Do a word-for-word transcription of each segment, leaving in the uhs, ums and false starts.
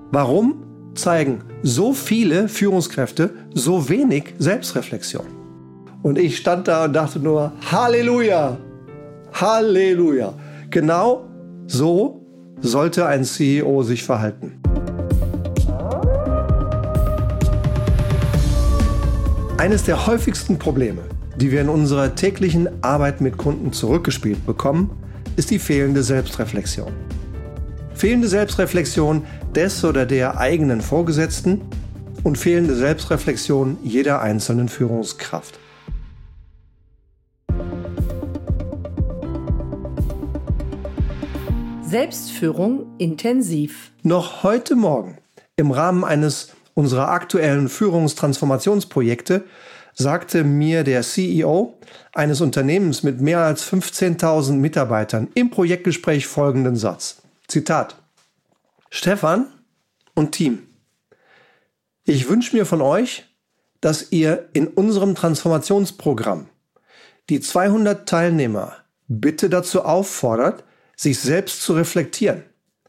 Warum zeigen so viele Führungskräfte so wenig Selbstreflexion? Und ich stand da und dachte nur, Halleluja, Halleluja. Genau so sollte ein C E O sich verhalten. Eines der häufigsten Probleme, die wir in unserer täglichen Arbeit mit Kunden zurückgespielt bekommen, ist die fehlende Selbstreflexion. Fehlende Selbstreflexion des oder der eigenen Vorgesetzten und fehlende Selbstreflexion jeder einzelnen Führungskraft. Selbstführung intensiv. Noch heute Morgen im Rahmen eines unserer aktuellen Führungstransformationsprojekte sagte mir der C E O eines Unternehmens mit mehr als fünfzehntausend Mitarbeitern im Projektgespräch folgenden Satz. Zitat: Stefan und Team, ich wünsche mir von euch, dass ihr in unserem Transformationsprogramm die zweihundert Teilnehmer bitte dazu auffordert, sich selbst zu reflektieren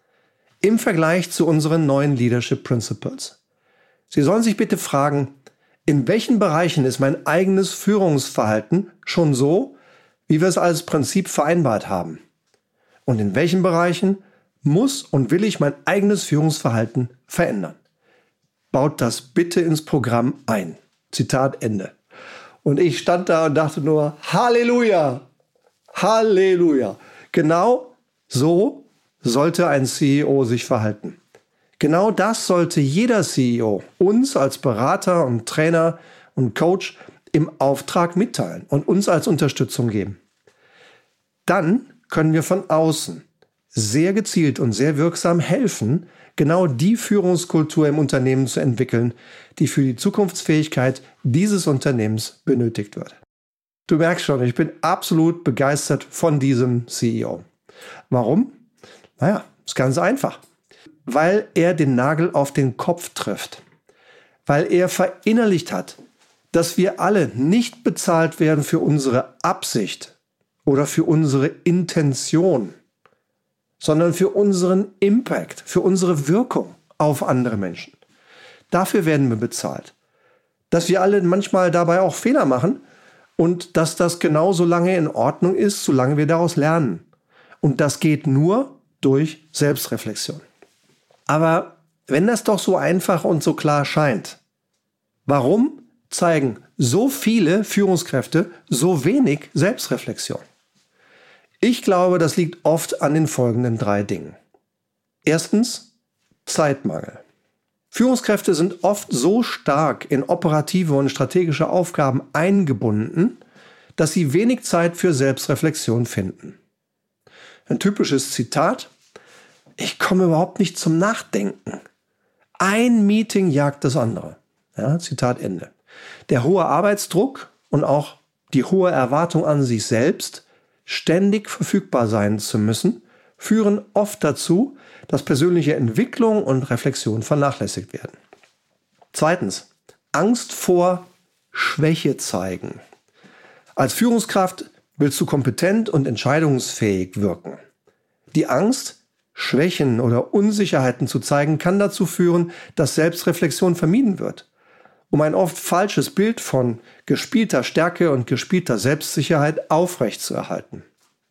im Vergleich zu unseren neuen Leadership Principles. Sie sollen sich bitte fragen, in welchen Bereichen ist mein eigenes Führungsverhalten schon so, wie wir es als Prinzip vereinbart haben? Und in welchen Bereichen muss und will ich mein eigenes Führungsverhalten verändern? Baut das bitte ins Programm ein. Zitat Ende. Und ich stand da und dachte nur, Halleluja, Halleluja. Genau so sollte ein C E O sich verhalten. Genau das sollte jeder C E O uns als Berater und Trainer und Coach im Auftrag mitteilen und uns als Unterstützung geben. Dann können wir von außen sehr gezielt und sehr wirksam helfen, genau die Führungskultur im Unternehmen zu entwickeln, die für die Zukunftsfähigkeit dieses Unternehmens benötigt wird. Du merkst schon, ich bin absolut begeistert von diesem C E O. Warum? Naja, ist ganz einfach. Weil er den Nagel auf den Kopf trifft. Weil er verinnerlicht hat, dass wir alle nicht bezahlt werden für unsere Absicht oder für unsere Intention, sondern für unseren Impact, für unsere Wirkung auf andere Menschen. Dafür werden wir bezahlt. Dass wir alle manchmal dabei auch Fehler machen und dass das genauso lange in Ordnung ist, solange wir daraus lernen. Und das geht nur durch Selbstreflexion. Aber wenn das doch so einfach und so klar scheint, warum zeigen so viele Führungskräfte so wenig Selbstreflexion? Ich glaube, das liegt oft an den folgenden drei Dingen. Erstens, Zeitmangel. Führungskräfte sind oft so stark in operative und strategische Aufgaben eingebunden, dass sie wenig Zeit für Selbstreflexion finden. Ein typisches Zitat: Ich komme überhaupt nicht zum Nachdenken. Ein Meeting jagt das andere. Ja, Zitat Ende. Der hohe Arbeitsdruck und auch die hohe Erwartung an sich selbst, ständig verfügbar sein zu müssen, führen oft dazu, dass persönliche Entwicklung und Reflexion vernachlässigt werden. Zweitens, Angst vor Schwäche zeigen. Als Führungskraft willst du kompetent und entscheidungsfähig wirken. Die Angst, Schwächen oder Unsicherheiten zu zeigen, kann dazu führen, dass Selbstreflexion vermieden wird. Um ein oft falsches Bild von gespielter Stärke und gespielter Selbstsicherheit aufrechtzuerhalten.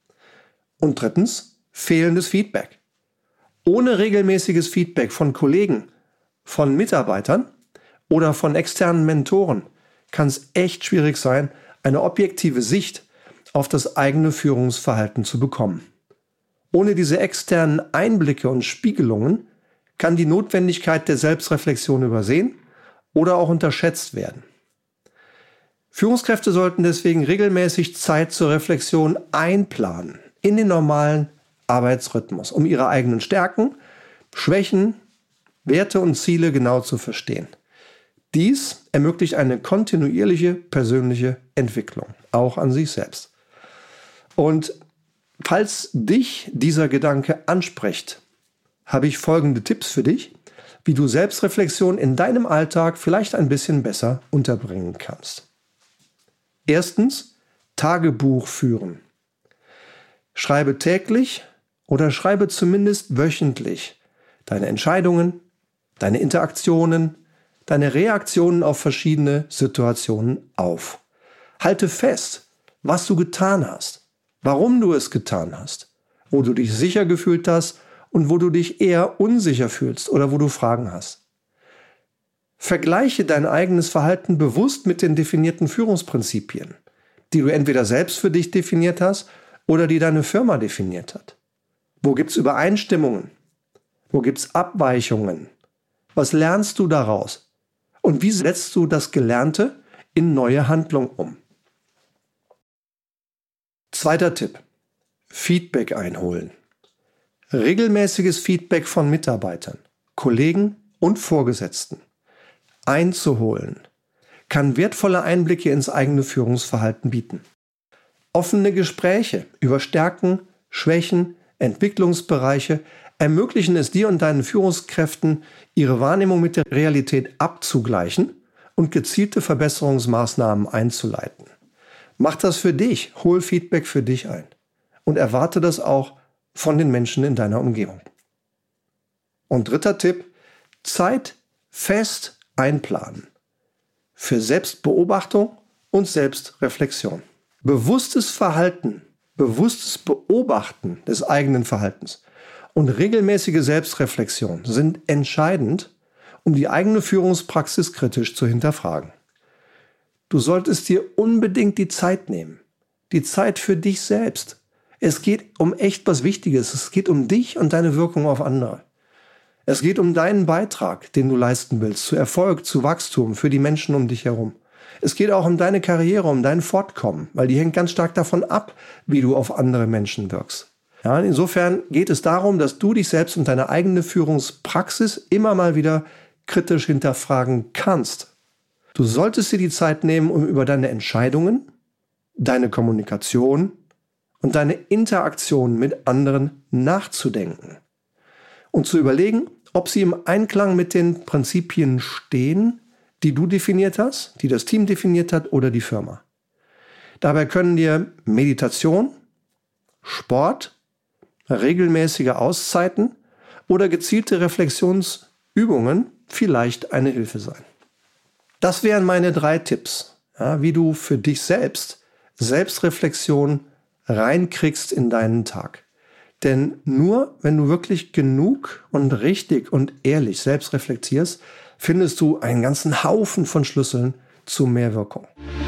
Und drittens, fehlendes Feedback. Ohne regelmäßiges Feedback von Kollegen, von Mitarbeitern oder von externen Mentoren kann es echt schwierig sein, eine objektive Sicht auf das eigene Führungsverhalten zu bekommen. Ohne diese externen Einblicke und Spiegelungen kann die Notwendigkeit der Selbstreflexion übersehen oder auch unterschätzt werden. Führungskräfte sollten deswegen regelmäßig Zeit zur Reflexion einplanen in den normalen Arbeitsrhythmus, um ihre eigenen Stärken, Schwächen, Werte und Ziele genau zu verstehen. Dies ermöglicht eine kontinuierliche persönliche Entwicklung, auch an sich selbst. Und falls dich dieser Gedanke anspricht, habe ich folgende Tipps für dich, wie du Selbstreflexion in deinem Alltag vielleicht ein bisschen besser unterbringen kannst. Erstens, Tagebuch führen. Schreibe täglich oder schreibe zumindest wöchentlich deine Entscheidungen, deine Interaktionen, deine Reaktionen auf verschiedene Situationen auf. Halte fest, was du getan hast, warum du es getan hast, wo du dich sicher gefühlt hast und wo du dich eher unsicher fühlst oder wo du Fragen hast. Vergleiche dein eigenes Verhalten bewusst mit den definierten Führungsprinzipien, die du entweder selbst für dich definiert hast oder die deine Firma definiert hat. Wo gibt es Übereinstimmungen? Wo gibt es Abweichungen? Was lernst du daraus? Und wie setzt du das Gelernte in neue Handlung um? Zweiter Tipp. Feedback einholen. Regelmäßiges Feedback von Mitarbeitern, Kollegen und Vorgesetzten einzuholen, kann wertvolle Einblicke ins eigene Führungsverhalten bieten. Offene Gespräche über Stärken, Schwächen, Entwicklungsbereiche ermöglichen es dir und deinen Führungskräften, ihre Wahrnehmung mit der Realität abzugleichen und gezielte Verbesserungsmaßnahmen einzuleiten. Mach das für dich, hol Feedback für dich ein und erwarte das auch von den Menschen in deiner Umgebung. Und dritter Tipp, Zeit fest einplanen für Selbstbeobachtung und Selbstreflexion. Bewusstes Verhalten, bewusstes Beobachten des eigenen Verhaltens und regelmäßige Selbstreflexion sind entscheidend, um die eigene Führungspraxis kritisch zu hinterfragen. Du solltest dir unbedingt die Zeit nehmen, die Zeit für dich selbst. Es geht um echt was Wichtiges, es geht um dich und deine Wirkung auf andere. Es geht um deinen Beitrag, den du leisten willst, zu Erfolg, zu Wachstum, für die Menschen um dich herum. Es geht auch um deine Karriere, um dein Fortkommen, weil die hängt ganz stark davon ab, wie du auf andere Menschen wirkst. Ja, insofern geht es darum, dass du dich selbst und deine eigene Führungspraxis immer mal wieder kritisch hinterfragen kannst. Du solltest dir die Zeit nehmen, um über deine Entscheidungen, deine Kommunikation und deine Interaktion mit anderen nachzudenken und zu überlegen, ob sie im Einklang mit den Prinzipien stehen, die du definiert hast, die das Team definiert hat oder die Firma. Dabei können dir Meditation, Sport, regelmäßige Auszeiten oder gezielte Reflexionsübungen vielleicht eine Hilfe sein. Das wären meine drei Tipps, ja, wie du für dich selbst Selbstreflexion reinkriegst in deinen Tag. Denn nur wenn du wirklich genug und richtig und ehrlich selbst reflektierst, findest du einen ganzen Haufen von Schlüsseln zu mehr Wirkung.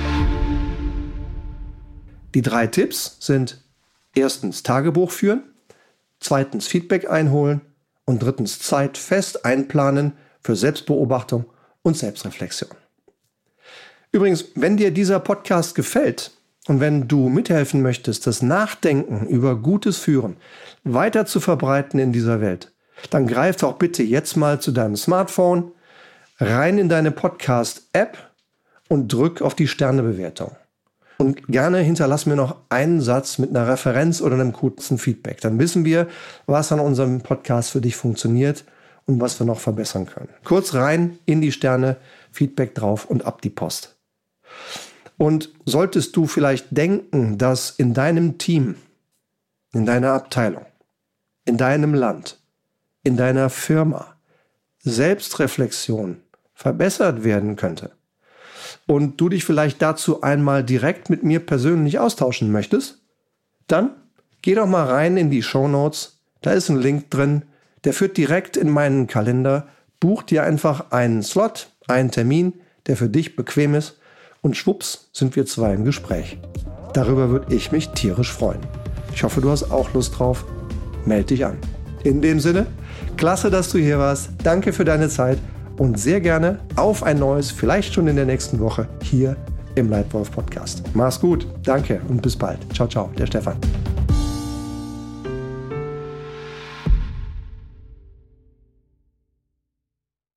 Die drei Tipps sind erstens Tagebuch führen, zweitens Feedback einholen und drittens Zeit fest einplanen für Selbstbeobachtung und Selbstreflexion. Übrigens, wenn dir dieser Podcast gefällt und wenn du mithelfen möchtest, das Nachdenken über gutes Führen weiter zu verbreiten in dieser Welt, dann greif doch bitte jetzt mal zu deinem Smartphone, rein in deine Podcast-App und drück auf die Sternebewertung. Und gerne hinterlass mir noch einen Satz mit einer Referenz oder einem kurzen Feedback. Dann wissen wir, was an unserem Podcast für dich funktioniert und was wir noch verbessern können. Kurz rein in die Sterne, Feedback drauf und ab die Post. Und solltest du vielleicht denken, dass in deinem Team, in deiner Abteilung, in deinem Land, in deiner Firma Selbstreflexion verbessert werden könnte und du dich vielleicht dazu einmal direkt mit mir persönlich austauschen möchtest, dann geh doch mal rein in die Shownotes, da ist ein Link drin, der führt direkt in meinen Kalender, buch dir einfach einen Slot, einen Termin, der für dich bequem ist und schwupps sind wir zwei im Gespräch. Darüber würde ich mich tierisch freuen. Ich hoffe, du hast auch Lust drauf. Meld dich an. In dem Sinne, klasse, dass du hier warst. Danke für deine Zeit und sehr gerne auf ein neues, vielleicht schon in der nächsten Woche hier im Leitwolf Podcast. Mach's gut, danke und bis bald. Ciao, ciao, der Stefan.